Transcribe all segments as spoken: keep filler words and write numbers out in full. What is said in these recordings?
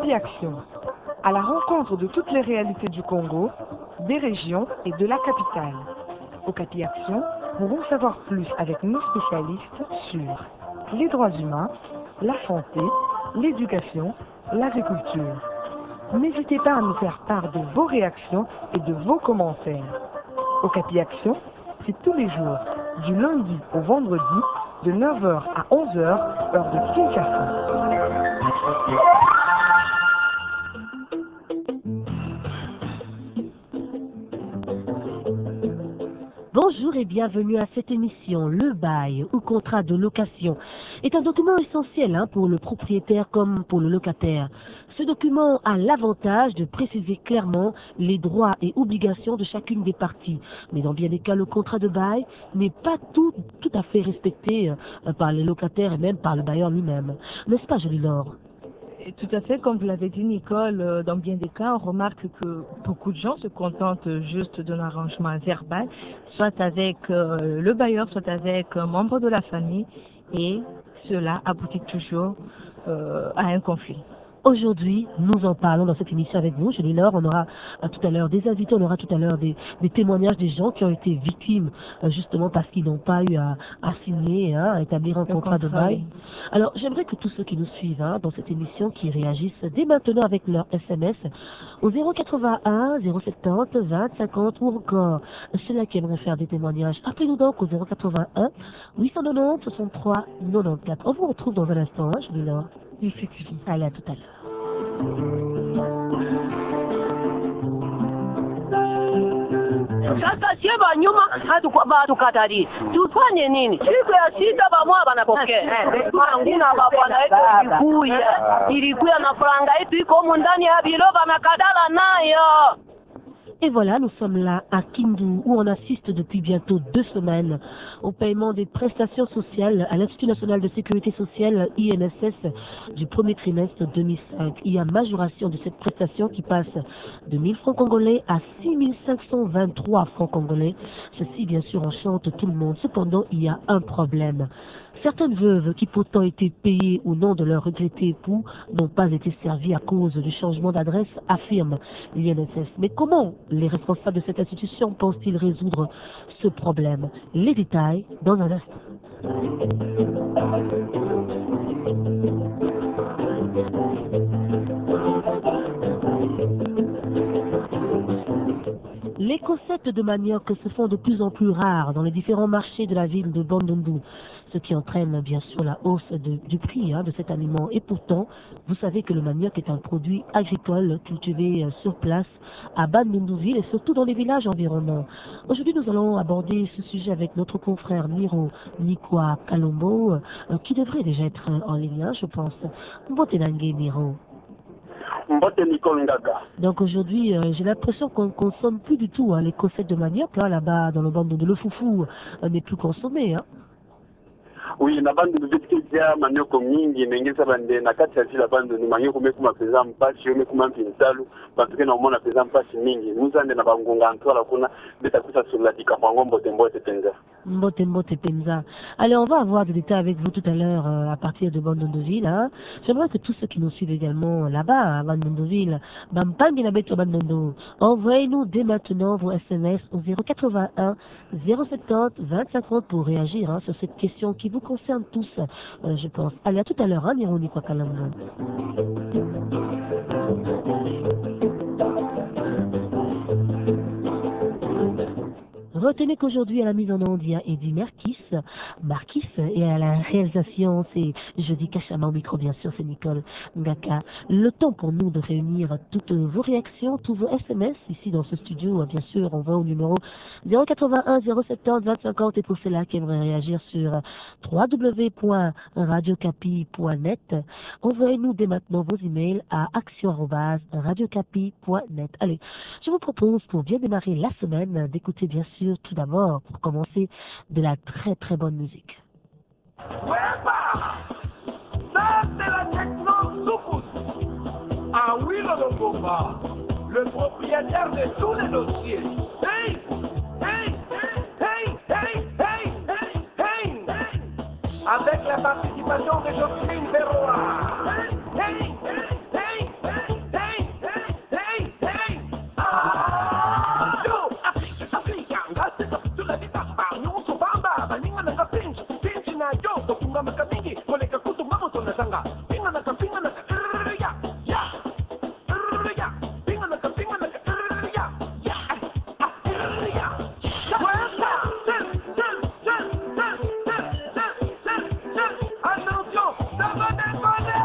Okapi Action, à la rencontre de toutes les réalités du Congo, des régions et de la capitale. Okapi Action pour en savoir plus avec nos spécialistes sur les droits humains, la santé, l'éducation, l'agriculture. N'hésitez pas à nous faire part de vos réactions et de vos commentaires. Okapi Action, c'est tous les jours, du lundi au vendredi, de neuf heures à onze heures, heure de Kinshasa. Bonjour et bienvenue à cette émission. Le bail ou contrat de location est un document essentiel hein, pour le propriétaire comme pour le locataire. Ce document a l'avantage de préciser clairement les droits et obligations de chacune des parties. Mais dans bien des cas, le contrat de bail n'est pas tout, tout à fait respecté euh, par les locataires et même par le bailleur lui-même. N'est-ce pas, Jolie Laure? Tout à fait, comme vous l'avez dit Nicole, dans bien des cas, on remarque que beaucoup de gens se contentent juste d'un arrangement verbal, soit avec euh, le bailleur, soit avec un membre de la famille, et cela aboutit toujours euh, à un conflit. Aujourd'hui, nous en parlons dans cette émission avec vous. Julie Laure, on aura euh, tout à l'heure des invités, on aura tout à l'heure des, des témoignages des gens qui ont été victimes euh, justement parce qu'ils n'ont pas eu à, à signer, hein, à établir un contrat, contrat de bail. Alors, j'aimerais que tous ceux qui nous suivent hein, dans cette émission, qui réagissent dès maintenant avec leur S M S au zéro quatre-vingt-un, zéro soixante-dix, vingt, cinquante ou encore ceux-là qui aimeraient faire des témoignages. Appelez-nous donc au zéro quatre-vingt-un, huit cent quatre-vingt-dix, soixante-trois, quatre-vingt-quatorze. On vous retrouve dans un instant, hein, Julie Laure. Effectivement. Allez, à tout à l'heure. Sasa sie banyuma batukatali tufanye nini? Siku ya sita bamwa banapokea anguna bapana yetu ilikuya ilikuya na franga yetu iko humu ndani ya bilo banakadala nayo. Et voilà, nous sommes là à Kindu où on assiste depuis bientôt deux semaines au paiement des prestations sociales à l'Institut national de sécurité sociale I N S S du premier trimestre deux mille cinq. Il y a majoration de cette prestation qui passe de mille francs congolais à six mille cinq cent vingt-trois francs congolais. Ceci, bien sûr, enchante tout le monde. Cependant, il y a un problème. Certaines veuves qui pourtant étaient payées au nom de leur regretté époux n'ont pas été servies à cause du changement d'adresse, affirme l'I N S S. Mais comment les responsables de cette institution pensent-ils résoudre ce problème? Les détails dans un instant. Les cossettes de manioc se font de plus en plus rares dans les différents marchés de la ville de Bandundu, ce qui entraîne bien sûr la hausse de, du prix hein, de cet aliment. Et pourtant, vous savez que le manioc est un produit agricole cultivé sur place à Bandundu-ville et surtout dans les villages environnants. Aujourd'hui, nous allons aborder ce sujet avec notre confrère Miro Nikwa Kalombo, euh, qui devrait déjà être en ligne, hein, je pense. Mbotenangue Miro. Donc aujourd'hui, euh, j'ai l'impression qu'on ne consomme plus du tout hein, les cossettes de manioc hein, là-bas dans le bande de le foufou euh, n'est plus consommé. Hein. Oui, na bande de vetikizia manioko mingi mengeza bande na kati ya la bande ni manioko mekuma pesa mpasi yo mekuma mpinsalu batuke na mona pesa mpasi mingi muzande na bangonga antwala kuna beta kusa sur la dika mwango mbote mbote penza mbote mbote penza. Allez, on va avoir des détails avec vous tout à l'heure euh, à partir de Bandunduville. Hein. J'aimerais que tous ceux qui nous suivent également là-bas à Bandunduville, Bampangi na beto Bandundu, envoyez-nous dès maintenant vos S M S au zéro quatre-vingt-un, zéro soixante-dix, vingt, cinquante pour réagir hein, sur cette question qui vous concerne tous, euh, je pense. Allez, à tout à l'heure, hein, Nironi Kwakalango. Retenez qu'aujourd'hui, à la mise en onde, il y a Eddie Marquis, Marquis, et à la réalisation, c'est Jeudi Kachama au micro, bien sûr, c'est Nicole Ngaka. Le temps pour nous de réunir toutes vos réactions, tous vos S M S, ici dans ce studio, bien sûr, on va au numéro zéro quatre-vingt-un, zéro soixante-dix, vingt, cinquante, et pour ceux-là qui aimeraient réagir sur w w w point radio capi point net, envoyez-nous dès maintenant vos emails à action arobase radio capi point net. Allez, je vous propose, pour bien démarrer la semaine, d'écouter bien sûr tout d'abord, pour commencer, de la très très bonne musique. Ah oui, le Longomba, le propriétaire de tous les dossiers. Hey, hey, hey, hey, hey, hey, hey, hey. Avec la participation de Jocelyne Verroa. Hey, hey, hey, hey, hey. Bunga makabingi, koleka kutu mamo tona sanga. Pinga naka pinga naka ya ya ya. Pinga naka pinga naka ya ya ya. Attention, ça va déconner.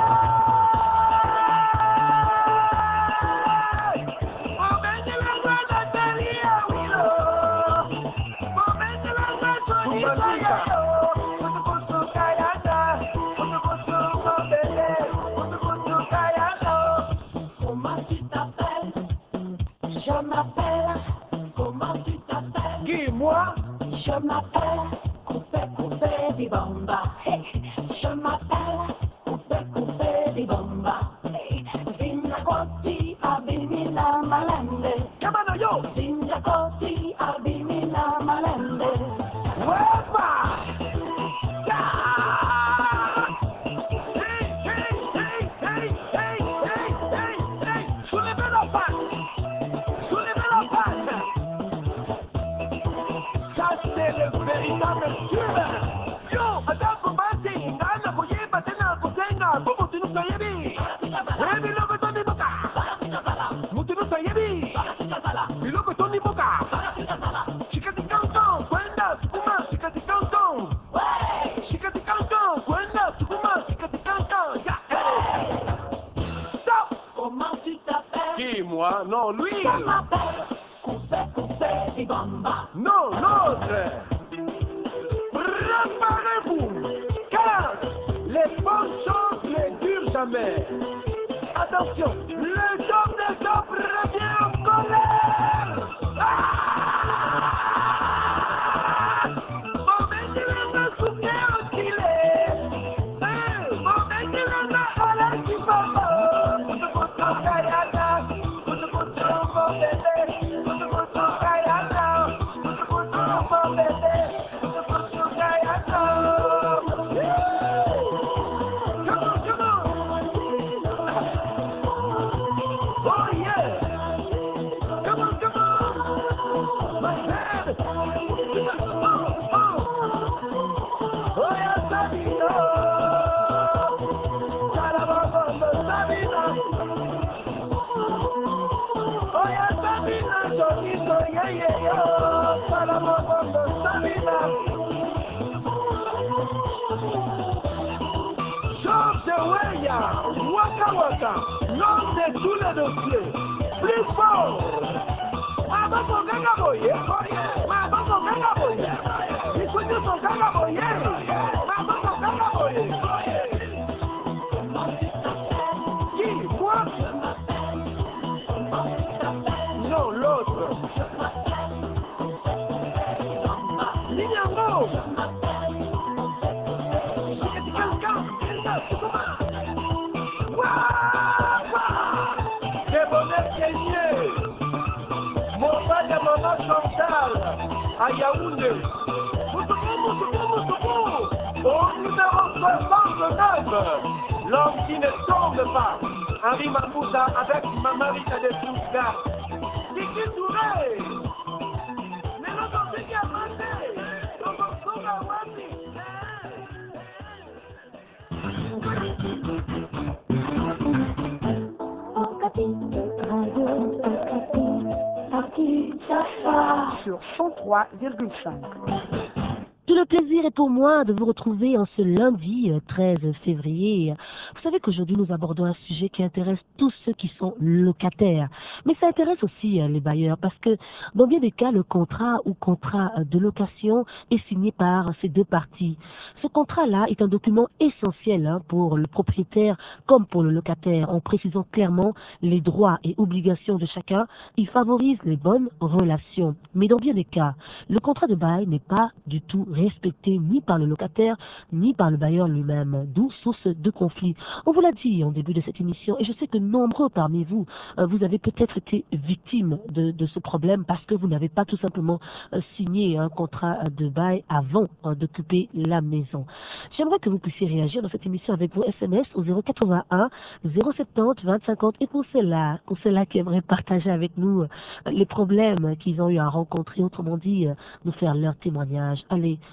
Je m'appelle, comment tu t'appelles? Qui, moi? Je m'appelle, coupé, coupé, di bomba. Hey. Je m'appelle, coupé, coupé, di bomba. Hey. Zinja koti, abimina malende. Kamano yo! Zinja koti, abimina malende. Wepa! Hey, hey, hey, hey, hey, hey, hey, hey! Soulevez la patte! Soulevez la patte! Ça, c'est le véritable tube! Yo! Adako bate, ngana koyeba tena kutenga, bubu tinu sayebi! Webi lobe toni boka! Mutinu sayebi! Bilobe toni boka! Shikati kanton, kwenda sukuma, shikati kanton! Shikati kanton, kwenda sukuma, shikati kanton! Ya! Stop! Comment tu t'appelles? Qui, moi? Non, lui! Je m'appelle, coupé, coupé, di bomba. Non, l'autre! Préparez-vous! Car les bonnes choses ne durent jamais! Attention! Le job des hommes revient en colère! Ah! Bon, mais tu vas me soutenir au filet! Bon, mais tu vas me aller du bambou! Pour te montrer au Kayana! Pour te montrer au bon bébé! Pour te montrer au Kayana! Pour te montrer au bon bébé! Pour te montrer au Kayana! Come on, come on! Oh yeah! Come on, come on! My head! Oh, oh! Oh yeah, Sabino! Sarababamba, Sabina! Oh yeah, Sabina, Sonito, yeah, yeah, yeah! Sarababamba, Sabina! George Weah, Waka Waka, l'homme de tous les dossiers, plus fort. Maman son gaga boye, maman son gaga boye, il faut dire son gaga boye, maman son gaga boye. Qui, moi? Non, l'autre. Lignango. Des bonheurs gagné. Mon père et maman Chantal à Yaoundé. Moutoukou, Moutoukou, Moutoukou. Au numéro soixante-neuf, l'homme qui ne tombe pas. Henri Mamouza avec Maman Rita de Souska. Kiki Touré. Mais l'autre c'est qui a passé. L'autre c'est a passé. Sur cent trois virgule cinq. Tout le plaisir est pour moi de vous retrouver en ce lundi treize février. Vous savez qu'aujourd'hui nous abordons un sujet qui intéresse tous ceux qui sont locataires. Mais ça intéresse aussi les bailleurs parce que dans bien des cas, le contrat ou contrat de location est signé par ces deux parties. Ce contrat-là est un document essentiel hein, pour le propriétaire comme pour le locataire en précisant clairement les droits et obligations de chacun. Il favorise les bonnes relations. Mais dans bien des cas, le contrat de bail n'est pas du tout respecté ni par le locataire ni par le bailleur lui-même, d'où source de conflit. On vous l'a dit en début de cette émission et je sais que nombreux parmi vous, euh, vous avez peut-être été victimes de, de ce problème parce que vous n'avez pas tout simplement euh, signé un contrat de bail avant euh, d'occuper la maison. J'aimerais que vous puissiez réagir dans cette émission avec vos S M S au zéro quatre-vingt-un zéro soixante-dix vingt cinquante et pour ceux-là, pour ceux-là qui aimeraient partager avec nous euh, les problèmes qu'ils ont eu à rencontrer, autrement dit, euh, nous faire leur témoignage. Allez,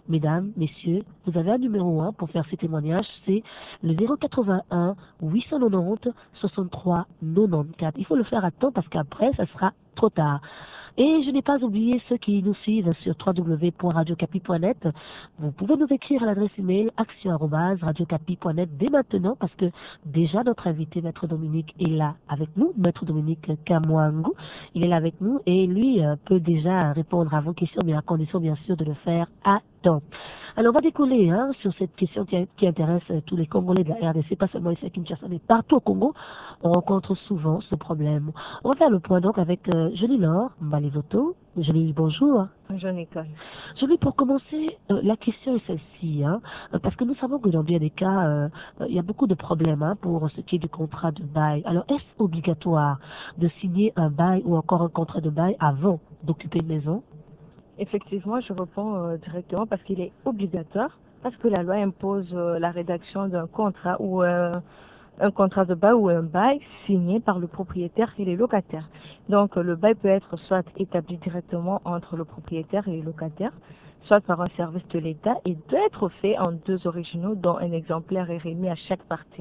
Mesdames, messieurs, vous avez un numéro un pour faire ces témoignages, c'est le zéro quatre-vingt-un huit cent quatre-vingt-onze soixante-trois quatre-vingt-quatorze. Il faut le faire à temps parce qu'après, ça sera trop tard. Et je n'ai pas oublié ceux qui nous suivent sur w w w point radio capi point net. Vous pouvez nous écrire à l'adresse email action arobase radio capi point net dès maintenant parce que déjà notre invité, Maître Dominique, est là avec nous. Maître Dominique Kamwangu, il est là avec nous et lui euh, peut déjà répondre à vos questions, mais à condition bien sûr de le faire à temps. Alors on va décoller hein, sur cette question qui, qui intéresse euh, tous les Congolais de la R D C, pas seulement ici à Kinshasa, mais partout au Congo, on rencontre souvent ce problème. On va faire le point donc avec euh, Jolie Laure Mbalivoto. Jolie, bonjour. Bonjour Nicole. Jolie, pour commencer, euh, la question est celle-ci, hein, euh, parce que nous savons que dans bien des cas, euh, euh, il y a beaucoup de problèmes hein, pour ce qui est du contrat de bail. Alors est-ce obligatoire de signer un bail ou encore un contrat de bail avant d'occuper une maison? Effectivement, je réponds euh, directement parce qu'il est obligatoire, parce que la loi impose euh, la rédaction d'un contrat ou euh, un contrat de bail ou un bail signé par le propriétaire et les locataires. Donc euh, le bail peut être soit établi directement entre le propriétaire et les locataires, soit par un service de l'État et doit être fait en deux originaux dont un exemplaire est remis à chaque partie.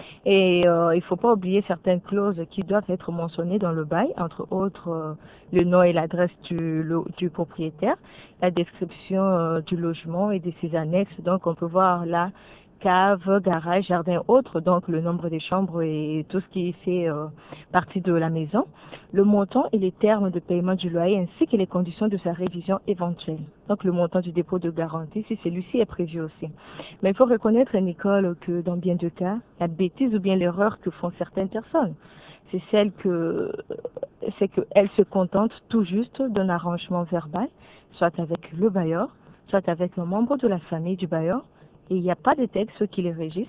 Et euh, il ne faut pas oublier certaines clauses qui doivent être mentionnées dans le bail, entre autres euh, le nom et l'adresse du, du propriétaire, la description euh, du logement et de ses annexes. Donc on peut voir là cave, garage, jardin, autres, donc le nombre des chambres et tout ce qui fait euh, partie de la maison, le montant et les termes de paiement du loyer ainsi que les conditions de sa révision éventuelle. Donc le montant du dépôt de garantie, si celui-ci est prévu aussi. Mais il faut reconnaître, Nicole, que dans bien de cas, la bêtise ou bien l'erreur que font certaines personnes, c'est celle que c'est qu'elles se contentent tout juste d'un arrangement verbal, soit avec le bailleur, soit avec un membre de la famille du bailleur, et il n'y a pas de texte qui les régissent.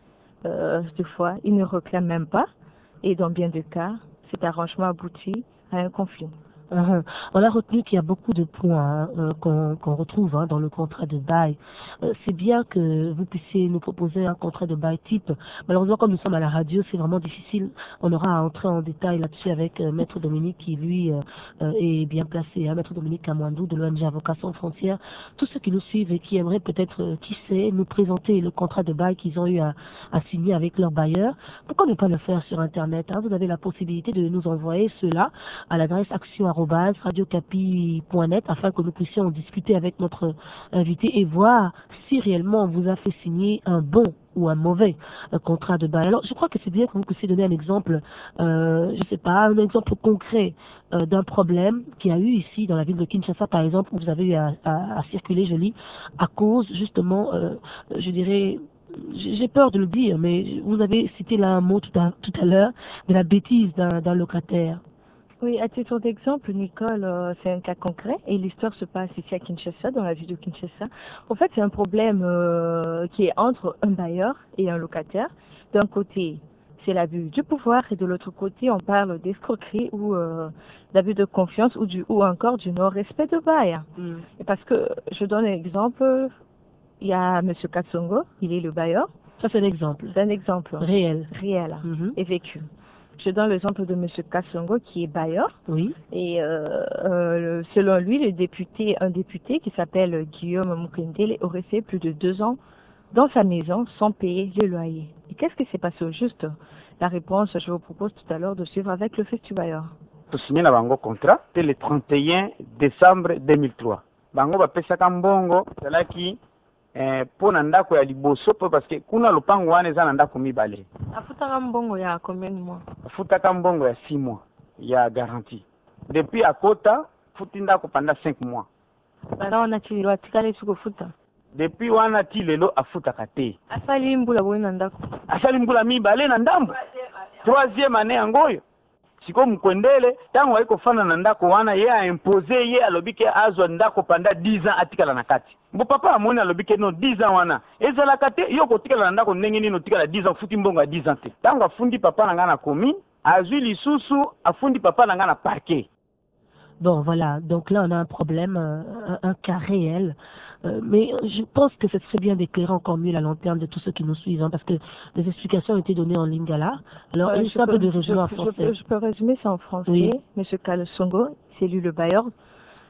Euh, des fois, ils ne réclament même pas. Et dans bien de cas, cet arrangement aboutit à un conflit. Uh-huh. On a retenu qu'il y a beaucoup de points hein, euh, qu'on qu'on retrouve hein, dans le contrat de bail. Euh, c'est bien que vous puissiez nous proposer un contrat de bail type. Malheureusement, comme nous sommes à la radio, c'est vraiment difficile. On aura à entrer en détail là-dessus avec euh, Maître Dominique qui, lui, euh, euh, est bien placé. Hein, Maître Dominique Kamwandu de l'O N G Avocats Sans Frontières. Tous ceux qui nous suivent et qui aimeraient peut-être, euh, qui sait, nous présenter le contrat de bail qu'ils ont eu à, à signer avec leur bailleur, pourquoi ne pas le faire sur Internet hein? Vous avez la possibilité de nous envoyer cela à l'adresse action radio capi point net afin que nous puissions discuter avec notre invité et voir si réellement on vous a fait signer un bon ou un mauvais euh, contrat de bail. Alors, je crois que c'est bien que vous puissiez donner un exemple, euh, je sais pas, un exemple concret euh, d'un problème qu'il y a eu ici dans la ville de Kinshasa, par exemple, où vous avez eu à, à, à circuler, je lis, à cause justement, euh, je dirais, j'ai peur de le dire, mais vous avez cité là un mot tout à, tout à l'heure de la bêtise d'un d'un locataire. Oui, à titre d'exemple, Nicole, euh, c'est un cas concret et l'histoire se passe ici à Kinshasa, dans la ville de Kinshasa. En fait, c'est un problème euh, qui est entre un bailleur et un locataire. D'un côté, c'est l'abus du pouvoir et de l'autre côté, on parle d'escroquerie ou euh, d'abus de confiance ou, du, ou encore du non-respect de bail. Mm. Et parce que, je donne un exemple, il y a M. Katsongo, il est le bailleur. Ça, c'est un exemple. C'est un exemple. Réel. Réel Mm-hmm. et vécu. Je donne l'exemple de M. Kassongo qui est bailleur. Oui. Et euh, euh, selon lui, le député, un député qui s'appelle Guillaume Mukendele aurait fait plus de deux ans dans sa maison sans payer le loyer. Et qu'est-ce qui s'est passé au juste? La réponse, je vous propose tout à l'heure de suivre avec le fils du bailleur. Pour signer la bango contrat, c'est le trente et un décembre deux mille trois. Bango va pesa kambongo, c'est là qui Eh, pona ndako ya liboso po parce que kuna lupango wana eza na ndako mibale. Afutaka mbongo ya combien de mois? Afutaka mbongo ya six mois ya garantie. Depuis akota futi ndako pendant cinq mois. Bana wana tililo atikale suko futa. Depuis wana tilelo afutaka te. Asali mbula bwe na ndako. Asali mbula mibale na ndambo. Troisième année yangoyo. Siko Mkwendele tango haiko fana na ndako wana ye a imposé ye alobike azwa ndako panda dix ans atikala na kati. Mbo papa amoni alobike no dix ans wana. Ezala kate yo kotikala na ndako ndenge nini otikala dix ans futi mbongo ya dix ans te. Tango afundi papa na ngana commune, azwi lisusu afundi papa na ngana parquet. Bon, voilà. Donc là, on a un problème, un, un cas réel. Euh, mais je pense que ce serait bien d'éclairer encore mieux la lanterne de tous ceux qui nous suivent, hein, parce que les explications ont été données en lingala. Alors, euh, c'est un peu de résumer en français. Je, je peux résumer ça en français. Oui. Monsieur Kalsongo, c'est lui le bailleur.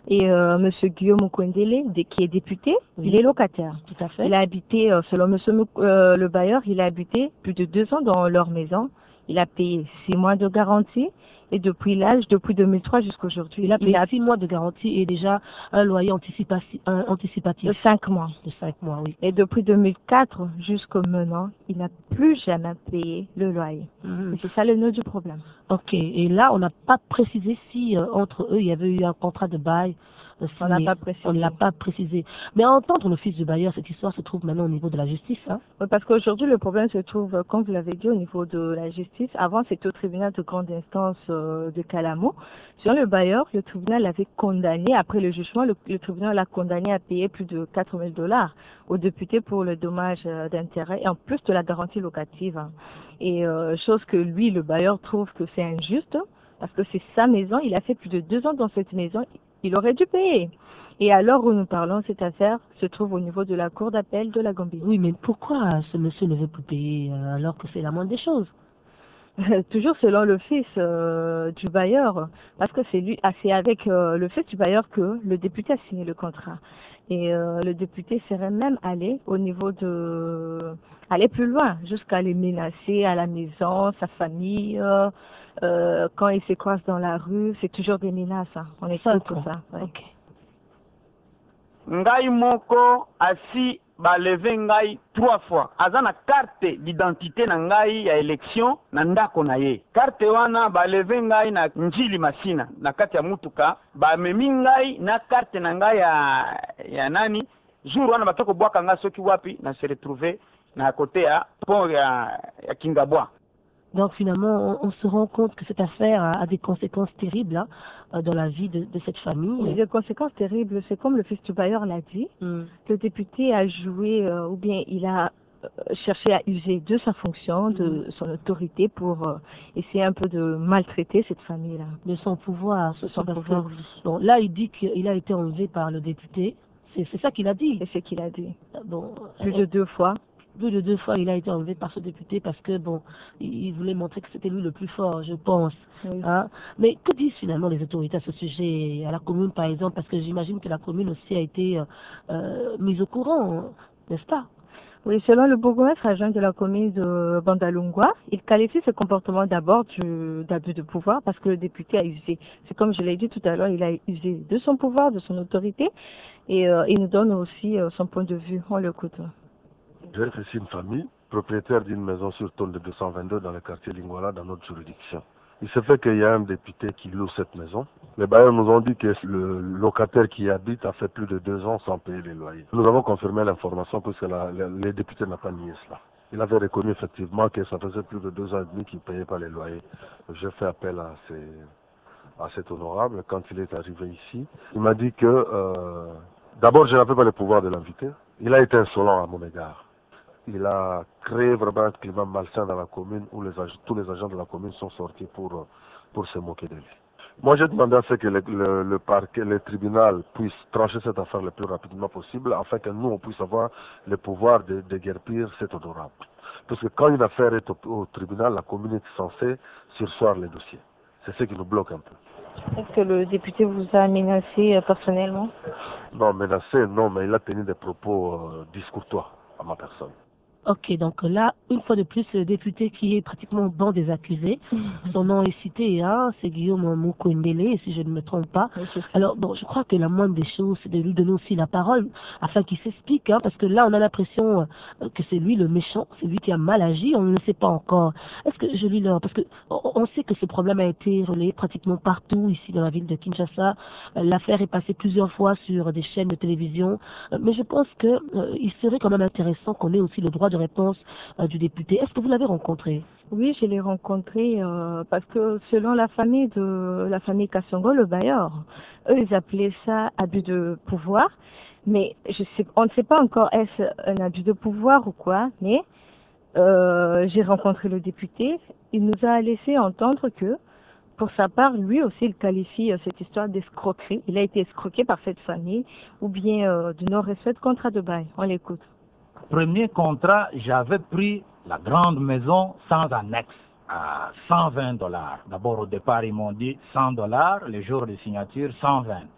Et euh, M. Guillaume Mukundele, qui est député, oui. Il est locataire. Tout à fait. Il a habité, euh, selon M. Euh, le bailleur, il a habité plus de deux ans dans leur maison. Il a payé six mois de garantie. Et depuis l'âge, depuis deux mille trois jusqu'à aujourd'hui, il a payé six mois de garantie et déjà un loyer anticipatif. Un anticipatif. De cinq mois. De cinq mois, oui. Et depuis deux mille quatre jusqu'à maintenant, il n'a plus jamais payé le loyer. Mmh. Et c'est ça le nœud du problème. Ok. Et là, on n'a pas précisé si euh, entre eux, il y avait eu un contrat de bail. On n'a pas précisé. On ne l'a pas précisé. Mais à entendre le fils du bailleur, cette histoire se trouve maintenant au niveau de la justice. Hein? Oui, parce qu'aujourd'hui, le problème se trouve, comme vous l'avez dit, au niveau de la justice. Avant, c'était au tribunal de grande instance euh, de Calamo. Sur le bailleur, le tribunal l'avait condamné. Après le jugement, le, le tribunal l'a condamné à payer plus de quatre mille dollars au député pour le dommage euh, d'intérêt et en plus de la garantie locative. Hein. Et euh, chose que lui, le bailleur, trouve que c'est injuste parce que c'est sa maison. Il a fait plus de deux ans dans cette maison. Il aurait dû payer. Et à l'heure où nous parlons, cette affaire se trouve au niveau de la cour d'appel de la Gambie. Oui, mais pourquoi ce monsieur ne veut plus payer euh, alors que c'est la moindre des choses? Toujours selon le fils euh, du bailleur, parce que c'est lui, ah, c'est avec euh, le fils du bailleur que le député a signé le contrat. Et euh, le député serait même allé au niveau de, aller plus loin, jusqu'à les menacer à la maison, sa famille. Euh, Euh, quand ils se croisent dans la rue, c'est toujours des menaces. Hein. On écoute tout ça. Ouais. Okay. Ngai moko asi baleve ngai trois fois. Aza na carte d'identité na ngai ya élection na ndako na ye. Carte wana baleve ngai na njili masina na kati ya mutuka bamemi ngai na carte na ngai ya ya nani jour wana batoko bwaka nga soki wapi na se retrouver na côté ya pont ya, ya Kingabwa. Donc finalement, on, on se rend compte que cette affaire a, a des conséquences terribles hein, dans la vie de, de cette famille. Oui, des conséquences terribles, c'est comme le fils du bailleur l'a dit. Mm. Le député a joué, euh, ou bien il a euh, cherché à user de sa fonction, de mm. son autorité pour euh, essayer un peu de maltraiter cette famille-là. De son pouvoir. De son pouvoir. Bon, là, il dit qu'il a été enlevé par le député. C'est ça qu'il a dit. C'est ce qu'il a dit. Bon, Plus de deux fois. Plus de deux fois, il a été enlevé par ce député parce que, bon, il voulait montrer que c'était lui le plus fort, je pense. Oui. Hein? Mais que disent finalement les autorités à ce sujet, à la commune par exemple, parce que j'imagine que la commune aussi a été euh, mise au courant, n'est-ce pas? Oui, selon le bourgmestre adjoint de la commune de Bandalungwa, il qualifie ce comportement d'abord d'abus de pouvoir parce que le député a usé. C'est comme je l'ai dit tout à l'heure, il a usé de son pouvoir, de son autorité et euh, il nous donne aussi euh, son point de vue. On l'écoute. J'ai ici une famille, propriétaire d'une maison sur Tôle de deux cent vingt-deux dans le quartier Lingwala, dans notre juridiction. Il se fait qu'il y a un député qui loue cette maison. Les bailleurs nous ont dit que le locataire qui y habite a fait plus de deux ans sans payer les loyers. Nous avons confirmé l'information puisque la, la, les députés n'ont pas nié cela. Il avait reconnu effectivement que ça faisait plus de deux ans et demi qu'il ne payait pas les loyers. J'ai fait appel à, ces, à cet honorable quand il est arrivé ici. Il m'a dit que euh, d'abord je n'avais pas le pouvoir de l'inviter. Il a été insolent à mon égard. Il a créé vraiment un climat malsain dans la commune où les, tous les agents de la commune sont sortis pour, pour se moquer de lui. Moi, j'ai demandé à ce que le, le, le parquet, le tribunal puisse trancher cette affaire le plus rapidement possible afin que nous, on puisse avoir le pouvoir de déguerpir cet honorable. Parce que quand une affaire est au, au tribunal, la commune est censée surseoir les dossiers. C'est ce qui nous bloque un peu. Est-ce que le député vous a menacé euh, personnellement? Non, menacé, non, mais il a tenu des propos euh, discourtois à ma personne. Ok, donc là, une fois de plus, le député qui est pratiquement au banc des accusés, son nom est cité, hein, c'est Guillaume Mukundele, si je ne me trompe pas. Oui, alors, bon, je crois que la moindre des choses, c'est de lui donner aussi la parole, afin qu'il s'explique, hein, parce que là, on a l'impression euh, que c'est lui le méchant, c'est lui qui a mal agi, on ne le sait pas encore. Est-ce que je lui leur... Parce que on sait que ce problème a été relayé pratiquement partout, ici dans la ville de Kinshasa. Euh, L'affaire est passée plusieurs fois sur des chaînes de télévision, euh, mais je pense que euh, il serait quand même intéressant qu'on ait aussi le droit de réponse euh, du député. Est-ce que vous l'avez rencontré? Oui, je l'ai rencontré euh, parce que selon la famille de la famille Kassongo, le bailleur, eux ils appelaient ça abus de pouvoir, mais je sais, on ne sait pas encore est-ce un abus de pouvoir ou quoi, mais euh, j'ai rencontré le député, il nous a laissé entendre que pour sa part, lui aussi, il qualifie euh, cette histoire d'escroquerie. Il a été escroqué par cette famille ou bien euh, du non-respect de contrat de bail. On l'écoute. Premier contrat, j'avais pris la grande maison sans annexe à cent vingt dollars. D'abord, au départ, ils m'ont dit cent dollars, le jour de signature, cent vingt.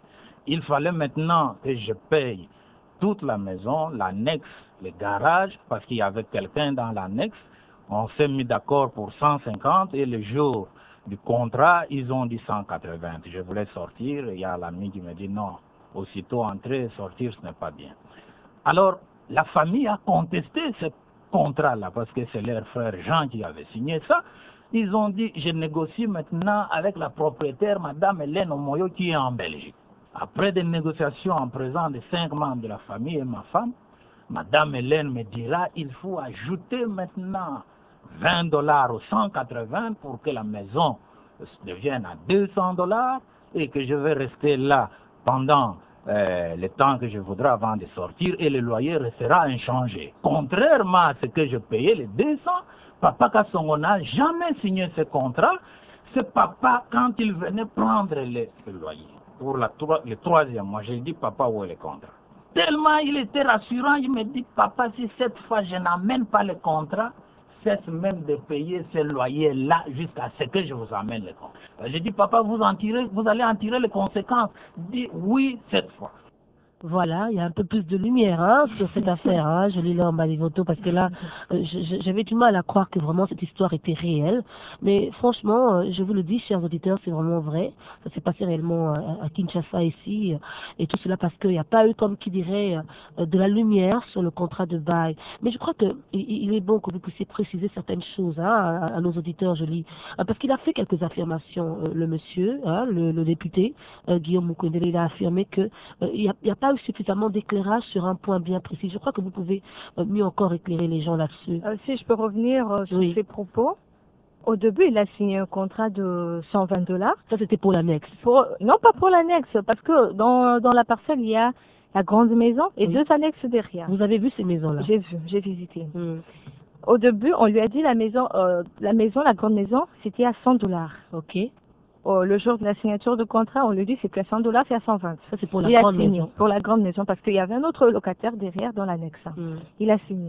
il fallait maintenant que je paye toute la maison, l'annexe, le garage, parce qu'il y avait quelqu'un dans l'annexe. On s'est mis d'accord pour cent cinquante et le jour du contrat, ils ont dit cent quatre-vingts. Je voulais sortir, il y a l'ami qui me dit non, aussitôt entrer et sortir, ce n'est pas bien. Alors, la famille a contesté ce contrat-là, parce que c'est leur frère Jean qui avait signé ça. Ils ont dit, je négocie maintenant avec la propriétaire, Madame Hélène Omoyo, qui est en Belgique. Après des négociations en présence de cinq membres de la famille et ma femme, Madame Hélène me dira, il faut ajouter maintenant vingt dollars aux cent quatre-vingts pour que la maison devienne à deux cents dollars et que je vais rester là pendant euh, le temps que je voudrais avant de sortir et le loyer restera inchangé. Contrairement à ce que je payais, les deux cents, Papa Kassongo n'a jamais signé ce contrat. C'est papa, quand il venait prendre le, le loyer, pour la, le troisième mois, j'ai dit, papa, où est le contrat? Tellement il était rassurant, il me dit, papa, si cette fois je n'amène pas le contrat, cesse même de payer ce loyer-là jusqu'à ce que je vous amène le contrat. J'ai dit, papa, vous, en tirez, vous allez en tirer les conséquences. Il dit, oui, cette fois. Voilà, il y a un peu plus de lumière hein, sur cette affaire, hein, je lis là en Balivoto, parce que là, euh, j'avais du mal à croire que vraiment cette histoire était réelle. Mais franchement, euh, je vous le dis, chers auditeurs, c'est vraiment vrai. Ça s'est passé réellement à, à Kinshasa ici, euh, et tout cela parce qu'il n'y a pas eu, comme qui dirait, euh, de la lumière sur le contrat de bail. Mais je crois qu'il il est bon que vous puissiez préciser certaines choses hein, à, à nos auditeurs, je lis. Euh, parce qu'il a fait quelques affirmations, euh, le monsieur, hein, le, le député, euh, Guillaume Mukundele, il a affirmé qu'il euh, n'y a, a pas eu suffisamment d'éclairage sur un point bien précis. Je crois que vous pouvez euh, mieux encore éclairer les gens là-dessus. Euh, si je peux revenir euh, sur oui. ses propos. Au début, il a signé un contrat de cent vingt dollars. Ça, c'était pour l'annexe. Pour, non, pas pour l'annexe, parce que dans, dans la parcelle, il y a la grande maison et oui. deux annexes derrière. Vous avez vu ces maisons-là? J'ai vu, j'ai visité. Hmm. Au début, on lui a dit la maison, euh, la maison, la grande maison, c'était à cent dollars. Ok. Oh, le jour de la signature de contrat, on lui dit c'est plus à cent dollars, c'est à cent vingt. Ça, c'est pour la il grande a signé, maison. Pour la grande maison, parce qu'il y avait un autre locataire derrière dans l'annexe. Mm. Il a signé.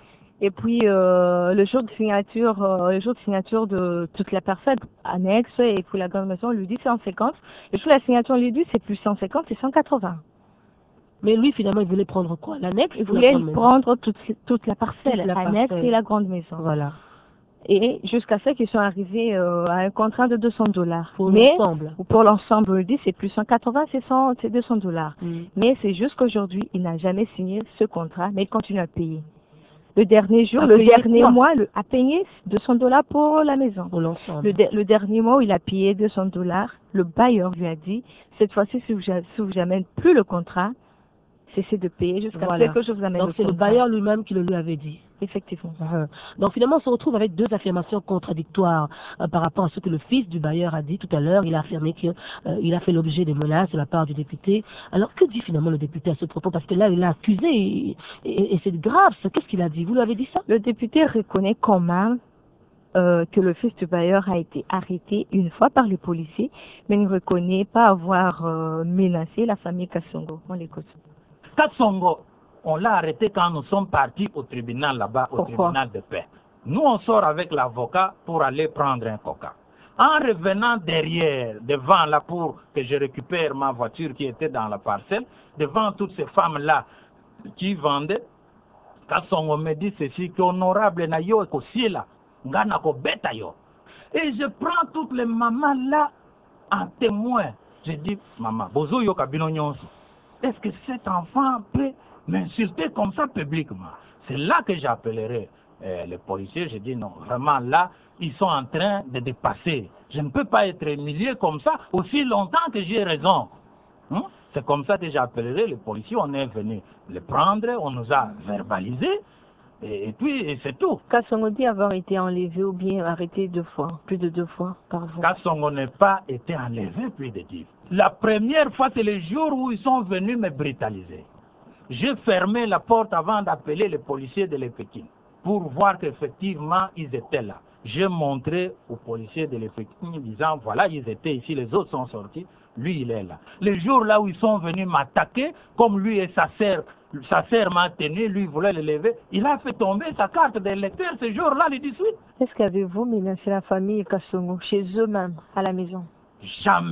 Et puis, euh, le jour de signature, euh, le jour de signature de toute la parcelle annexe et pour la grande maison, on lui dit cent cinquante. Le jour de la signature, on lui dit c'est plus cent cinquante, c'est cent quatre-vingts. Mais lui, finalement, il voulait prendre quoi? L'annexe? Il voulait prendre toute, toute la parcelle, toute la annexe parcelle. Et la grande maison. Voilà. Et jusqu'à ce qu'ils sont arrivés euh, à un contrat de deux cents dollars. Pour Mais l'ensemble. Pour l'ensemble, on le dit, c'est plus cent quatre-vingts, c'est cent, c'est deux cents dollars. Mm. Mais c'est juste qu'aujourd'hui, il n'a jamais signé ce contrat, mais il continue à payer. Le dernier jour, à le dernier quoi? mois, le, a payé deux cents dollars pour la maison. Pour l'ensemble. Le, de, le dernier mois où il a payé deux cents dollars, le bailleur lui a dit, cette fois-ci, si vous si vous n'amènez plus le contrat, cessez de payer jusqu'à voilà. ce que je vous amène Donc le c'est contrat. le bailleur lui-même qui le lui avait dit. Effectivement. Uh-huh. Donc finalement, on se retrouve avec deux affirmations contradictoires euh, par rapport à ce que le fils du bailleur a dit tout à l'heure. Il a affirmé qu'il euh, a fait l'objet des menaces de la part du député. Alors que dit finalement le député à ce propos? Parce que là, il l'a accusé et, et, et c'est grave. Qu'est-ce qu'il a dit? Vous lui avez dit ça? Le député reconnaît quand même euh, que le fils du bailleur a été arrêté une fois par les policiers, mais il ne reconnaît pas avoir euh, menacé la famille Kassongo. On l'écoute. Kassongo, on l'a arrêté quand nous sommes partis au tribunal là-bas, au Pourquoi? tribunal de paix. Nous, on sort avec l'avocat pour aller prendre un coca. En revenant derrière, devant là, pour que je récupère ma voiture qui était dans la parcelle, devant toutes ces femmes-là qui vendaient, Kassongo me dit ceci, qu'honorable na yo et là, ngana ko beta yo. Et je prends toutes les mamans là en témoin. Je dis, maman, bozo yo kabino nyonso. Est-ce que cet enfant peut m'insulter comme ça publiquement? C'est là que j'appellerai euh, les policiers. Je dis non, vraiment là, ils sont en train de dépasser. Je ne peux pas être humilié comme ça aussi longtemps que j'ai raison. Hein? C'est comme ça que j'appellerai les policiers. On est venu les prendre, on nous a verbalisé. Et, et puis, et c'est tout. Kassongo dit avoir été enlevé ou bien arrêté deux fois, plus de deux fois par vous. Kassongo n'a pas été enlevé plus de dix. La première fois, c'est le jour où ils sont venus me brutaliser. J'ai fermé la porte avant d'appeler les policiers de l'Épékin pour voir qu'effectivement, ils étaient là. J'ai montré aux policiers de l'Épékin disant, voilà, ils étaient ici, les autres sont sortis, lui, il est là. Le jour là où ils sont venus m'attaquer, comme lui et sa sœur, sa sœur m'a tenu, lui voulait le lever, il a fait tomber sa carte d'électeur ce jour-là, le dix-huit. Est-ce qu'avez-vous menacé la famille Kassongo chez eux-mêmes, à la maison? Jamais.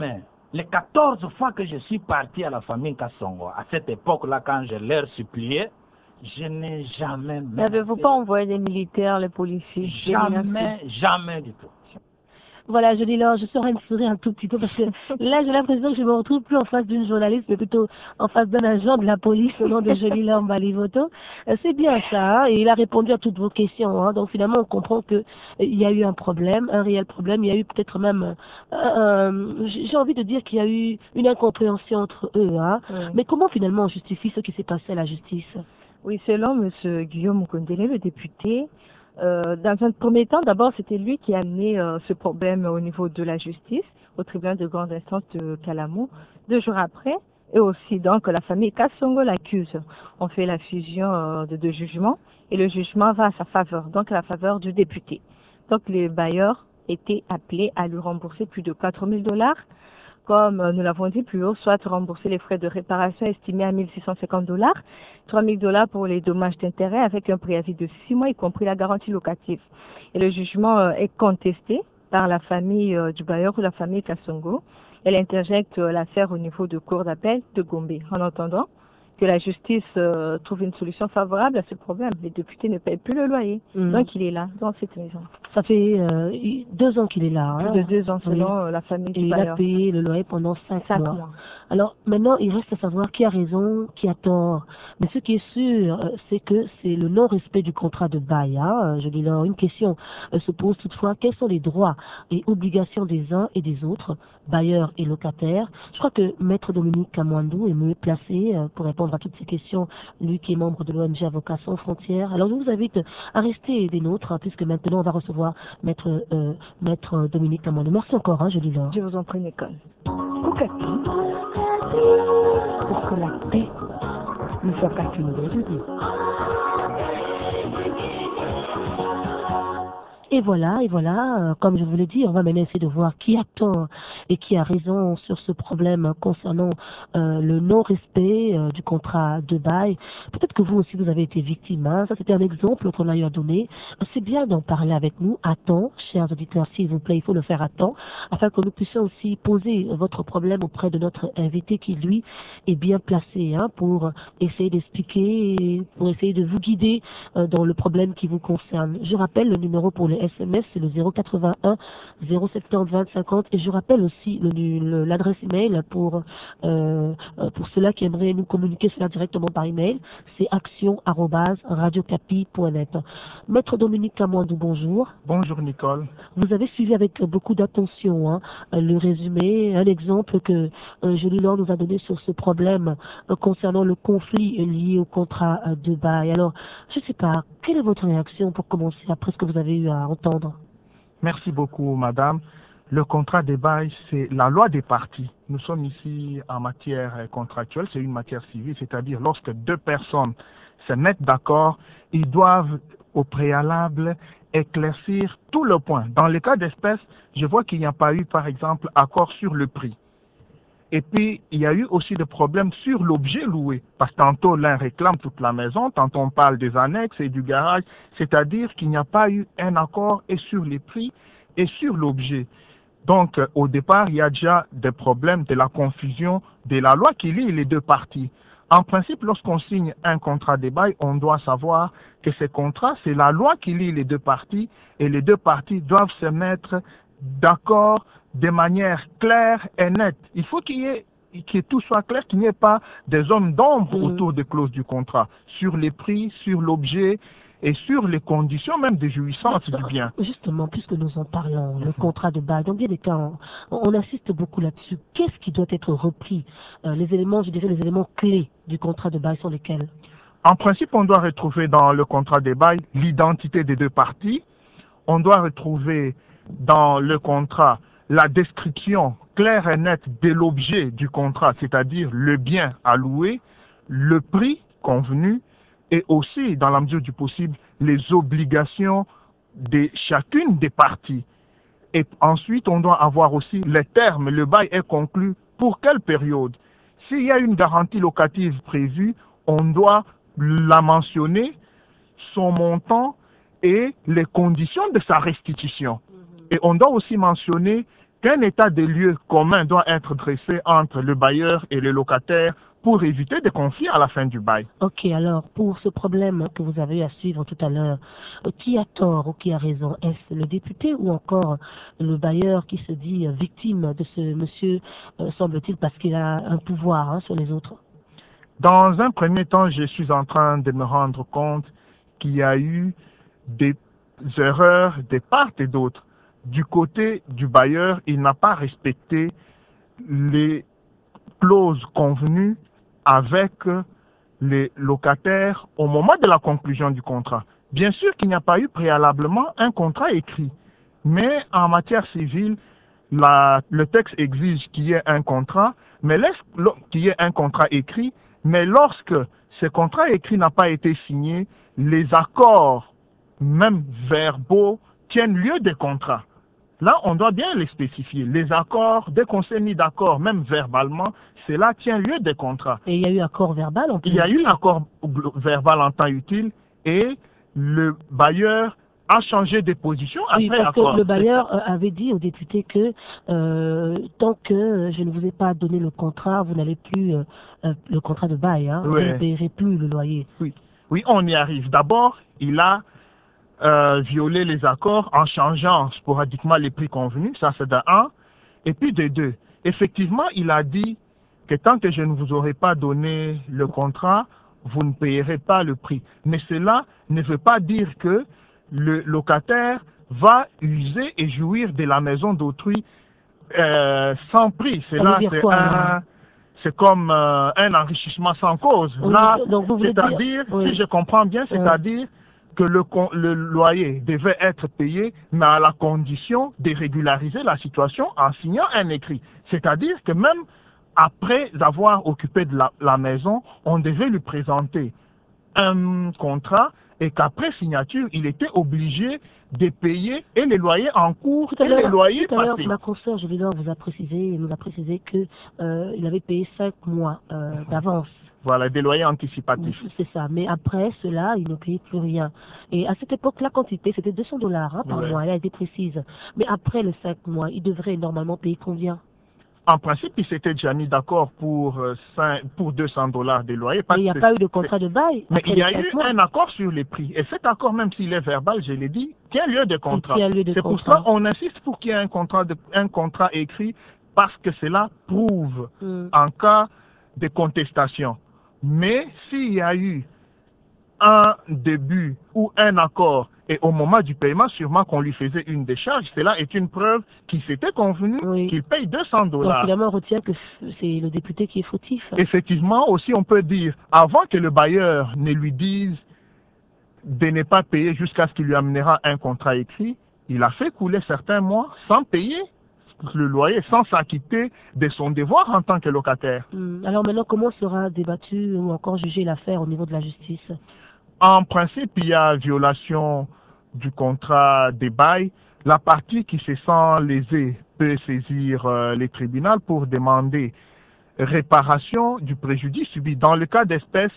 les quatorze fois que je suis parti à la famille Kassongo, à cette époque-là, quand je leur suppliais, je n'ai jamais... N'avez-vous pas envoyé des militaires, les policiers? Jamais, jamais du tout. Voilà, je dis là, je serais me sourire un tout petit peu parce que là, j'ai l'impression que je me retrouve plus en face d'une journaliste, mais plutôt en face d'un agent de la police au nom de Jolila Mbalivoto. Euh, c'est bien ça, hein, et il a répondu à toutes vos questions. Hein, donc finalement, on comprend que euh, il y a eu un problème, un réel problème. Il y a eu peut-être même, euh, euh, j'ai envie de dire qu'il y a eu une incompréhension entre eux. Hein. Oui. Mais comment finalement on justifie ce qui s'est passé à la justice? Oui, selon M. Guillaume Mukondele, le député, Euh, dans un premier temps, d'abord, c'était lui qui a amené euh, ce problème au niveau de la justice, au tribunal de grande instance de Calamou. Deux jours après, et aussi donc la famille Kassongo l'accuse. On fait la fusion euh, de deux jugements et le jugement va à sa faveur, donc à la faveur du député. Donc les bailleurs étaient appelés à lui rembourser plus de quatre mille dollars. Comme nous l'avons dit plus haut, soit rembourser les frais de réparation estimés à mille six cent cinquante dollars, trois mille dollars pour les dommages d'intérêt avec un préavis de six mois, y compris la garantie locative. Et le jugement euh, est contesté par la famille euh, du bailleur ou la famille Kassongo. Elle interjecte euh, l'affaire au niveau de cour d'appel de Gombe. En attendant que la justice euh, trouve une solution favorable à ce problème, les députés ne payent plus le loyer. Mmh. Donc il est là, dans cette maison. Ça fait euh, deux ans qu'il est là. Hein. Plus de deux ans selon oui. la famille du Et bailleur. il a payé le loyer pendant cinq, cinq mois. mois. Alors maintenant, il reste à savoir qui a raison, qui a tort. Mais ce qui est sûr, c'est que c'est le non-respect du contrat de bail. Hein. Je dis là, une question se pose toutefois. Quels sont les droits et obligations des uns et des autres, bailleurs et locataires? Je crois que Maître Dominique Kamwandou est mieux placé pour répondre à toutes ces questions, lui qui est membre de l'O N G Avocats sans frontières. Alors je vous invite à rester des nôtres, hein, puisque maintenant on va recevoir Maître, euh, Maître Dominique Kamwandou. Merci encore, hein, je dis là. Je vous en prie, Nicole. Kokaki, pour que la paix ne soit pas qu'une mélodie. Et voilà, et voilà, euh, comme je vous l'ai dit, on va maintenant essayer de voir qui a tort et qui a raison sur ce problème concernant euh, le non-respect euh, du contrat de bail. Peut-être que vous aussi, vous avez été victime. Hein. Ça, c'était un exemple qu'on a eu à donner. C'est bien d'en parler avec nous à temps, chers auditeurs, s'il vous plaît, il faut le faire à temps, afin que nous puissions aussi poser votre problème auprès de notre invité qui, lui, est bien placé hein, pour essayer d'expliquer, pour essayer de vous guider euh, dans le problème qui vous concerne. Je rappelle le numéro pour les S M S, c'est le zéro quatre-vingt-un zéro soixante-dix vingt cinquante, et je rappelle aussi l'adresse email pour euh, pour ceux-là qui aimeraient nous communiquer cela directement par email, c'est action arobase radiocapi point net. Maître Dominique Kamwandou, bonjour. Bonjour Nicole. Vous avez suivi avec beaucoup d'attention hein, le résumé, un exemple que euh, Jolie Laure nous a donné sur ce problème euh, concernant le conflit lié au contrat euh, de bail. Alors, je ne sais pas, quelle est votre réaction pour commencer après ce que vous avez eu à entendre? Merci beaucoup, madame. Le contrat de bail, c'est la loi des parties. Nous sommes ici en matière contractuelle, c'est une matière civile, c'est-à-dire lorsque deux personnes se mettent d'accord, ils doivent au préalable éclaircir tout le point. Dans le cas d'espèce, je vois qu'il n'y a pas eu, par exemple, accord sur le prix. Et puis, il y a eu aussi des problèmes sur l'objet loué. Parce que tantôt, l'un réclame toute la maison, tantôt on parle des annexes et du garage. C'est-à-dire qu'il n'y a pas eu un accord et sur les prix et sur l'objet. Donc, au départ, il y a déjà des problèmes de la confusion de la loi qui lie les deux parties. En principe, lorsqu'on signe un contrat de bail, on doit savoir que ce contrat, c'est la loi qui lie les deux parties et les deux parties doivent se mettre d'accord de manière claire et nette. Il faut qu'il y ait, que tout soit clair, qu'il n'y ait pas des hommes d'ombre mmh. autour des clauses du contrat, sur les prix, sur l'objet et sur les conditions même de jouissance du bien. Justement, puisque nous en parlons, le contrat de bail, dans bien des cas, on, on insiste beaucoup là-dessus. Qu'est-ce qui doit être repris? euh, Les éléments, je dirais, les éléments clés du contrat de bail sont lesquels? En principe, on doit retrouver dans le contrat de bail l'identité des deux parties. On doit retrouver dans le contrat la description claire et nette de l'objet du contrat, c'est-à-dire le bien à louer, le prix convenu et aussi, dans la mesure du possible, les obligations de chacune des parties. Et ensuite, on doit avoir aussi les termes. Le bail est conclu pour quelle période? S'il y a une garantie locative prévue, on doit la mentionner, son montant et les conditions de sa restitution. Et on doit aussi mentionner qu'un état de lieu commun doit être dressé entre le bailleur et le locataire pour éviter des conflits à la fin du bail. Ok, alors pour ce problème que vous avez à suivre tout à l'heure, euh, qui a tort ou qui a raison? Est-ce le député ou encore le bailleur qui se dit euh, victime de ce monsieur, euh, semble-t-il, parce qu'il a un pouvoir hein, sur les autres? Dans un premier temps, je suis en train de me rendre compte qu'il y a eu des erreurs de part et d'autre. Du côté du bailleur, il n'a pas respecté les clauses convenues avec les locataires au moment de la conclusion du contrat. Bien sûr qu'il n'y a pas eu préalablement un contrat écrit, mais en matière civile, la, le texte exige qu'il y ait un contrat, mais laisse qu'il y ait un contrat écrit, mais lorsque ce contrat écrit n'a pas été signé, les accords, même verbaux, tiennent lieu des contrats. Là, on doit bien les spécifier. Les accords, dès qu'on s'est mis d'accord, même verbalement, cela tient lieu des contrats. Et il y a eu accord verbal en temps Il y a eu accord verbal en temps utile et le bailleur a changé de position après oui, parce accord. que le bailleur euh, avait dit au député que euh, tant que je ne vous ai pas donné le contrat, vous n'allez plus, euh, euh, le contrat de bail, hein, Oui. vous ne payerez plus le loyer. Oui, oui, on y arrive. D'abord, il a Euh, violer les accords en changeant sporadiquement les prix convenus, ça c'est de un. Et puis de deux, effectivement, il a dit que tant que je ne vous aurai pas donné le contrat, vous ne payerez pas le prix. Mais cela ne veut pas dire que le locataire va user et jouir de la maison d'autrui euh, sans prix. Cela, c'est un... C'est comme euh, un enrichissement sans cause. Oui, Là, dire... c'est-à-dire, oui. si je comprends bien, c'est-à-dire que le, le loyer devait être payé, mais à la condition de régulariser la situation en signant un écrit. C'est-à-dire que même après avoir occupé de la, la maison, on devait lui présenter un contrat et qu'après signature, il était obligé de payer et les loyers en cours et les loyers tout à l'heure, passés. ma consoeur Jolidor vous a précisé, nous a précisé que euh, il avait payé cinq mois euh, d'avance. Voilà, des loyers anticipatifs. C'est ça, mais après cela, il ne payait plus rien. Et à cette époque-là, quand il payait, c'était deux cents dollars hein, par ouais. mois, elle a été précise. Mais après les cinq mois, il devrait normalement payer combien? En principe, il s'était déjà mis d'accord pour, euh, pour deux cents dollars des loyers. Mais il n'y a pas eu de contrat de bail. Mais il y a eu un accord sur les prix. Et cet accord, même s'il est verbal, je l'ai dit, tient lieu de contrat. C'est pour ça qu'on insiste pour qu'il y ait un contrat, de, un contrat écrit, parce que cela prouve mm. en cas de contestation. Mais s'il y a eu un début ou un accord et au moment du paiement, sûrement qu'on lui faisait une décharge, cela est une preuve qu'il s'était convenu oui. qu'il paye deux cents dollars. Donc finalement, on retient que c'est le député qui est fautif. Effectivement, aussi on peut dire, avant que le bailleur ne lui dise de ne pas payer jusqu'à ce qu'il lui amènera un contrat écrit, il a fait couler certains mois sans payer le loyer, sans s'acquitter de son devoir en tant que locataire. Hum. Alors maintenant, comment sera débattue ou encore jugée l'affaire au niveau de la justice? En principe, il y a violation du contrat des bails. La partie qui se sent lésée peut saisir euh, les tribunaux pour demander réparation du préjudice subi. Dans le cas d'espèce,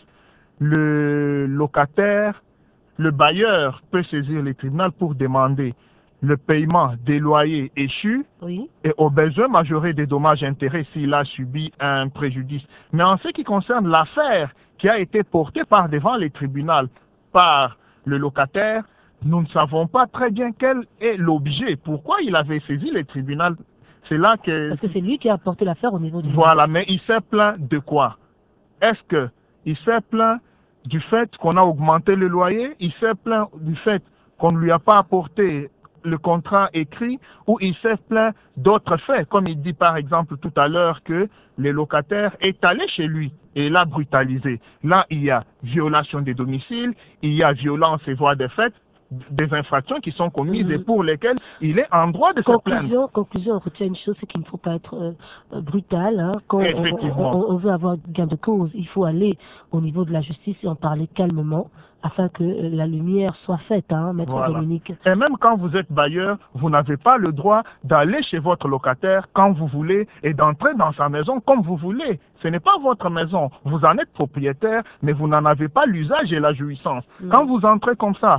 le locataire, le bailleur peut saisir les tribunaux pour demander le paiement des loyers échus oui. et au besoin majoré des dommages-intérêts s'il a subi un préjudice. Mais en ce qui concerne l'affaire qui a été portée par devant les tribunaux par le locataire, nous ne savons pas très bien quel est l'objet. Pourquoi il avait saisi les tribunaux? C'est là que... Parce que c'est lui qui a porté l'affaire au niveau du... Voilà, mais il s'est plaint de quoi? Est-ce que il s'est plaint du fait qu'on a augmenté le loyer? Il s'est plaint du fait qu'on ne lui a pas apporté le contrat écrit, ou il s'est plaint d'autres faits, comme il dit par exemple tout à l'heure que le locataire est allé chez lui et l'a brutalisé. Là, il y a violation des domiciles, il y a violence et voies de fait, des infractions qui sont commises mmh. et pour lesquelles il est en droit de se plaindre. Conclusion, on retient une chose, c'est qu'il ne faut pas être euh, brutal. Hein, quand on, on, on veut avoir gain de cause, il faut aller au niveau de la justice et en parler calmement, afin que la lumière soit faite, hein, maître voilà. Dominique. Et même quand vous êtes bailleur, vous n'avez pas le droit d'aller chez votre locataire quand vous voulez et d'entrer dans sa maison comme vous voulez. Ce n'est pas votre maison. Vous en êtes propriétaire, mais vous n'en avez pas l'usage et la jouissance. Mmh. Quand vous entrez comme ça,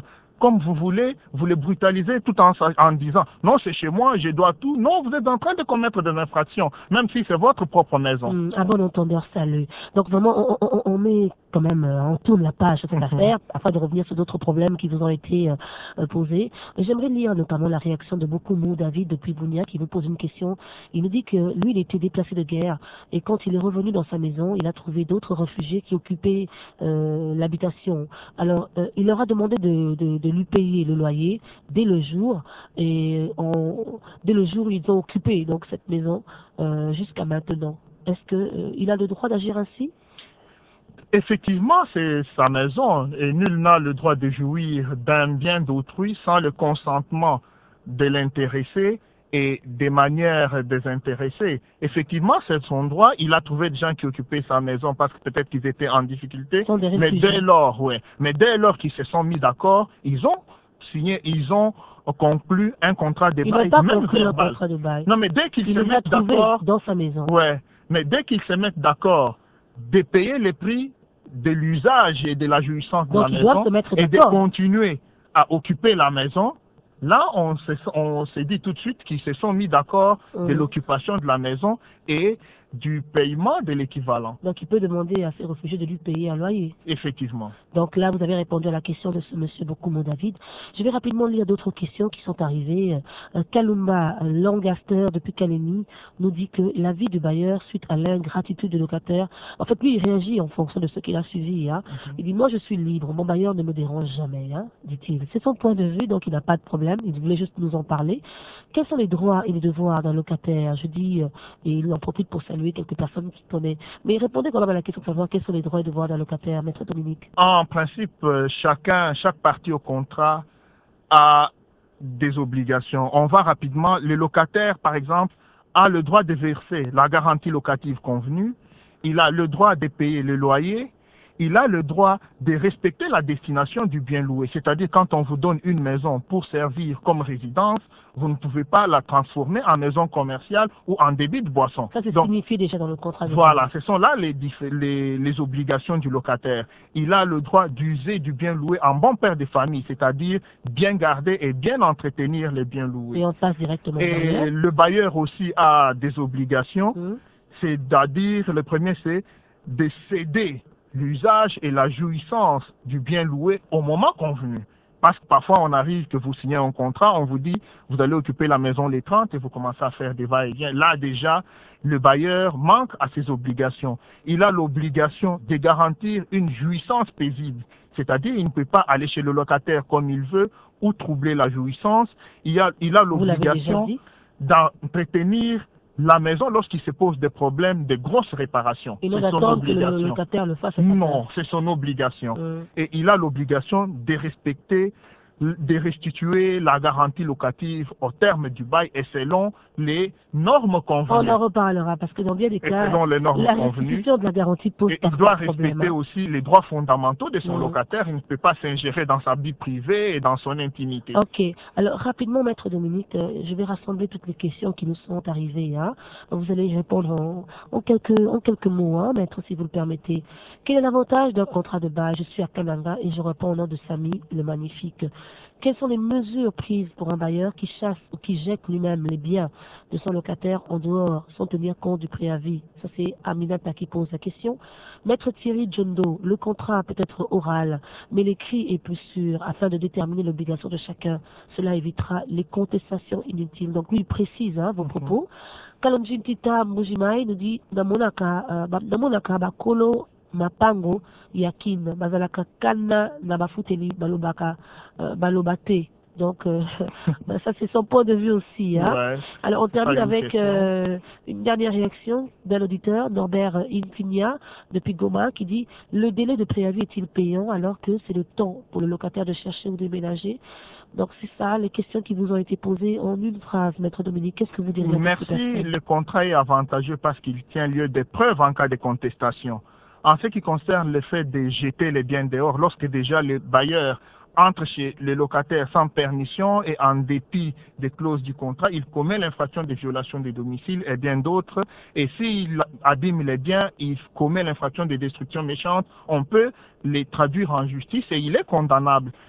comme vous voulez, vous les brutalisez tout en, en disant non, c'est chez moi, je dois tout. Non, vous êtes en train de commettre des infractions, même si c'est votre propre maison. Mmh, un bon entendeur, salut. Donc vraiment, on, on, on met quand même, on tourne la page sur cette affaire afin de revenir sur d'autres problèmes qui vous ont été euh, posés. J'aimerais lire notamment la réaction de Bokoumou David depuis Bounia qui vous pose une question. Il nous dit que lui, il était déplacé de guerre et quand il est revenu dans sa maison, il a trouvé d'autres réfugiés qui occupaient euh, l'habitation. Alors, euh, il leur a demandé de, de, de lui payer le loyer dès le jour et on, dès le jour où ils ont occupé donc cette maison euh, jusqu'à maintenant. Est-ce que euh, il a le droit d'agir ainsi? Effectivement, c'est sa maison et nul n'a le droit de jouir d'un bien d'autrui sans le consentement de l'intéressé et des manières désintéressées. Effectivement, c'est son droit. Il a trouvé des gens qui occupaient sa maison parce que peut-être qu'ils étaient en difficulté. Mais dès lors, ouais, mais dès lors qu'ils se sont mis d'accord, ils ont signé, ils ont conclu un contrat de bail. Ils n'ont pas même conclu un verbal. contrat de bail. Non, mais dès qu'ils il se mettent d'accord dans sa maison. Ouais, mais dès qu'ils se mettent d'accord de payer les prix de l'usage et de la jouissance de Donc, la ils doivent maison se mettre et de d'accord. continuer à occuper la maison, là, on s'est on s'est dit tout de suite qu'ils se sont mis d'accord Mmh. de l'occupation de la maison et du paiement de l'équivalent. Donc, il peut demander à ses réfugiés de lui payer un loyer. Effectivement. Donc là, vous avez répondu à la question de ce monsieur Bokoumou David. Je vais rapidement lire d'autres questions qui sont arrivées. Euh, Kalumba Lancaster, depuis Kalemi, nous dit que l'avis du bailleur suite à l'ingratitude du locataire, en fait, lui, il réagit en fonction de ce qu'il a suivi. Hein. Mm-hmm. Il dit, moi, je suis libre, mon bailleur ne me dérange jamais, hein, dit-il. C'est son point de vue, donc il n'a pas de problème. Il voulait juste nous en parler. Quels sont les droits et les devoirs d'un locataire? Je dis, euh, et il en profite pour saluer quelques personnes qui connaissent. Mais répondez quand même à la question de savoir quels sont les droits et devoirs d'un locataire, maître Dominique. En principe, euh, chacun, chaque partie au contrat a des obligations. On va rapidement. Le locataire, par exemple, a le droit de verser la garantie locative convenue. Il a le droit de payer le loyer. Il a le droit de respecter la destination du bien loué. C'est-à-dire, quand on vous donne une maison pour servir comme résidence, vous ne pouvez pas la transformer en maison commerciale ou en débit de boisson. Ça, c'est Donc, signifié déjà dans le contrat. De voilà, ce sont là les, les, les obligations du locataire. Il a le droit d'user du bien loué en bon père de famille, c'est-à-dire bien garder et bien entretenir les biens loués. Et on passe directement au Et bailleur. le bailleur aussi a des obligations. Mmh. C'est-à-dire, le premier, c'est de céder l'usage et la jouissance du bien loué au moment convenu. Parce que parfois, on arrive que vous signez un contrat, on vous dit, vous allez occuper la maison les trente et vous commencez à faire des va-et-vient. Là, déjà, le bailleur manque à ses obligations. Il a l'obligation de garantir une jouissance paisible. C'est-à-dire, il ne peut pas aller chez le locataire comme il veut ou troubler la jouissance. Il a, il a l'obligation d'entretenir la maison lorsqu'il se pose des problèmes, de grosses réparations. Et non d'attendre que le locataire le fasse. Non, c'est son obligation. Mmh. Et il a l'obligation de respecter, de restituer la garantie locative au terme du bail et selon les normes convenues. On en reparlera parce que dans bien des cas, selon les normes la convenues, restitution de la garantie pose et il doit problème. respecter aussi les droits fondamentaux de son Mmh. locataire. Il ne peut pas s'ingérer dans sa vie privée et dans son intimité. Ok. Alors rapidement, maître Dominique, euh, je vais rassembler toutes les questions qui nous sont arrivées. Hein. Vous allez y répondre en, en, quelques, en quelques mots, hein, maître, si vous le permettez. Quel est l'avantage d'un contrat de bail? Je suis à Kananga et je réponds au nom de Samy, le magnifique. Quelles sont les mesures prises pour un bailleur qui chasse ou qui jette lui-même les biens de son locataire en dehors sans tenir compte du préavis? Ça, c'est Aminata qui pose la question. Maître Thierry Djondo, le contrat peut être oral, mais l'écrit est plus sûr afin de déterminer l'obligation de chacun. Cela évitera les contestations inutiles. Donc, lui, il précise hein, vos propos. Kalonjintita Mujimai nous dit Namonaka, uh, Namonaka Bakolo mapango yakin bazalaka kana na bafuteli balobaka uh, balobate. Donc euh, ça c'est son point de vue aussi. Hein. Ouais, alors on termine avec euh, une dernière réaction d'un auditeur, Norbert Infinia depuis Goma, qui dit le délai de préavis est-il payant alors que c'est le temps pour le locataire de chercher ou déménager? Donc c'est ça les questions qui vous ont été posées en une phrase, maître Dominique. Qu'est-ce que vous diriez? Merci. Le contrat est avantageux parce qu'il tient lieu de preuves en cas de contestation. En ce qui concerne le fait de jeter les biens dehors, lorsque déjà le bailleur entre chez les locataires sans permission et en dépit des clauses du contrat, il commet l'infraction de violation de domicile et bien d'autres. Et s'il abîme les biens, il commet l'infraction de destruction méchante, on peut les traduire en justice et il est condamnable.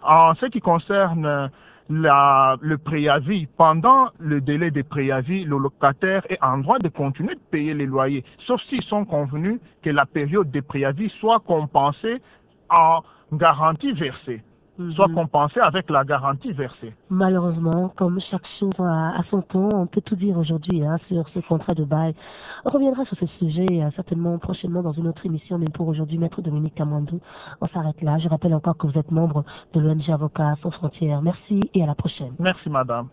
En ce qui concerne la, le préavis, pendant le délai de préavis, le locataire est en droit de continuer de payer les loyers, sauf s'ils sont convenus que la période de préavis soit compensée en garantie versée. soit compensé avec la garantie versée. Malheureusement, comme chaque chose a, a son temps, on peut tout dire aujourd'hui hein, sur ce contrat de bail. On reviendra sur ce sujet euh, certainement prochainement dans une autre émission, mais pour aujourd'hui, Maître Dominique Kamwandou, on s'arrête là. Je rappelle encore que vous êtes membre de l'O N G Avocats sans frontières. Merci et à la prochaine. Merci madame.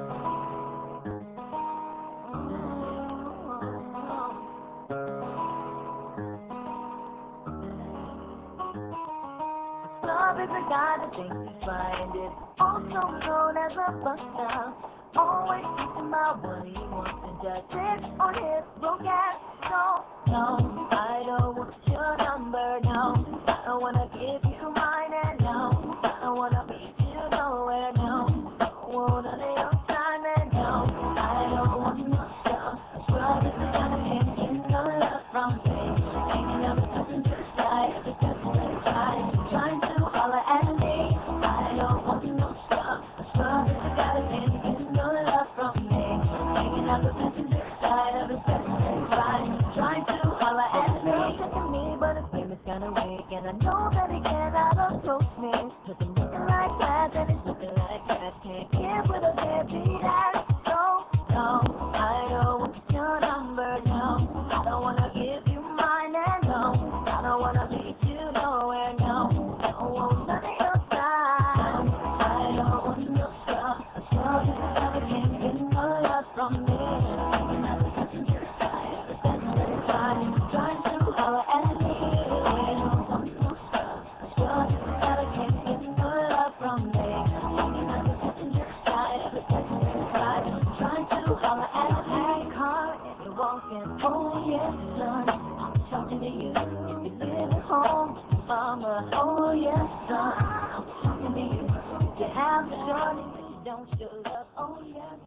Love is a guy that thinks he's blind. It's also known as a buster. Always thinking about what he wants and just sits on his broke ass. No, no, I don't want your number, no. I don't wanna give you mine, and no, I don't wanna meet you nowhere, no. I don't want none of your time, and no, I don't want no stuff. Love is the guy that can't get no love from me. Hanging out the passenger side, the passenger side, trying to holler at me. I don't want no stuff. Love is the guy that can't get no love from me. Hanging out the passenger side of the passenger side, trying to holler at me. Look at me, but his game is kinda weak, and I know that he cannot approach me. Looking like that, and he's looking like that. Can't get with a deadbeat ass. No, no, I don't want your number, no. I don't wanna give you mine, and no, I don't wanna meet you nowhere, no. I don't want none of your time. I don't want no stuff. I saw you never can get no love from me. Hanging out the passenger side, the passenger side, trying to holler at me. I don't want no stuff. I saw you never can get no love from me. Hanging out the passenger side, the passenger side, trying to holler at me. Hey, car, if you're walking, oh yes, son, I'm talking to you. If you live at home, mama, oh yes, son, I'm talking to you. If you have a shorty, but you don't show love, oh yes.